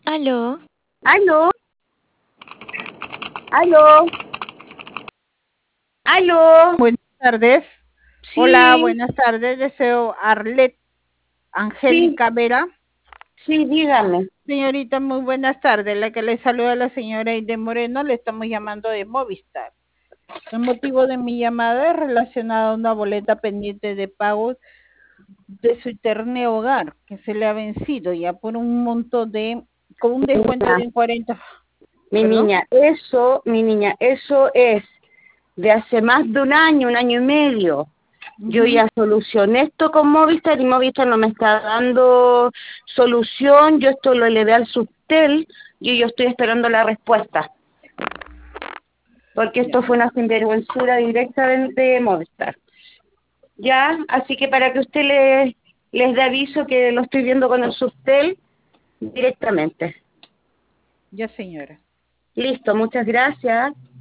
Aló, Aló, aló, aló. Buenas tardes. Hola, Sí, buenas tardes. Deseo Arlet sí, Angélica Vera. sí, dígame. Señorita, muy buenas tardes. La que le saluda la señora Aide Moreno, le estamos llamando de Movistar. El motivo de mi llamada es relacionado a una boleta pendiente de pago de su internet hogar que se le ha vencido ya por un monto con un descuento Niña, de 40. ¿Perdón? mi niña, eso es de hace más de un año y medio. Yo Ujú. ya solucioné esto con Movistar y Movistar no me está dando solución. Yo esto lo elevé al Subtel y yo estoy esperando la respuesta. Porque Ya, esto fue una sinvergüenzura directamente de Movistar. Ya, así que para que usted les dé aviso que lo estoy viendo con el Subtel directamente. ya señora. Listo, muchas gracias.